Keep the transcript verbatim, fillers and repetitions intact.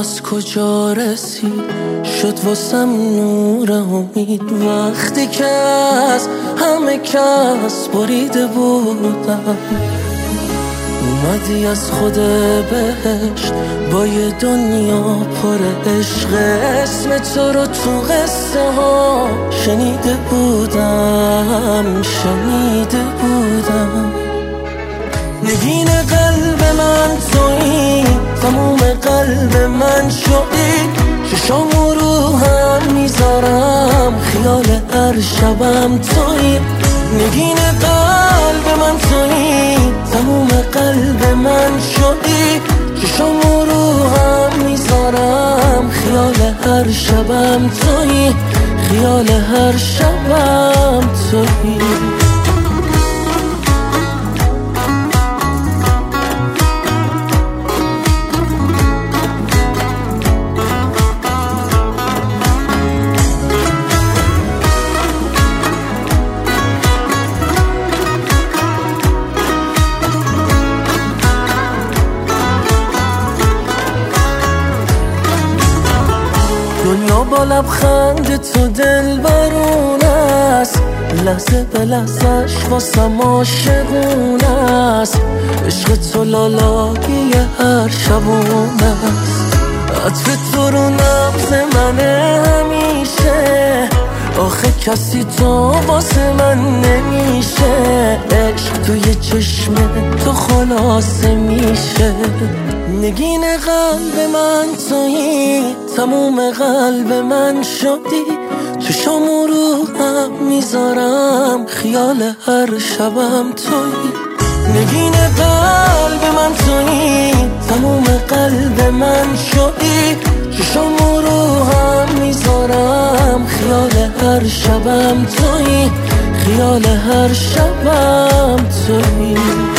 از کجا رسید شد واسم نور امید. وقتی که از همه کس بریده بودم اومدی از خود بهشت با یه دنیا پر عشق. اسم تو رو تو قصه ها شنیده بودم شنیده بودم. نگین قلب من تویی، تموم قلب من شدی. ششامو رو هم میذارم خیال هر شبم تویی. نگین قلب من تویی، تموم قلب من شدی. ششامو رو هم میذارم خیال هر شبم تویی. خیال هر شبم تویی. دنیا با لبخند تو دل برون است، لحظه به لحظهش واسم عاشقون است. عشق تو لالایی هر شبون است، عطر تو رو نبض منه همیشه. آخه کسی تو واسه من نمیشه، عشق توی چشم تو خلاصه میشه. نگین قلب من تویی، تموم قلب من شدی. چشامو رو هم میذارم خیال هر شبم تویی. نگین قلب من تویی، تموم قلب من شدی. چشامو رو هم میذارم خیال هر شبم تویی. خیال هر شبم تویی.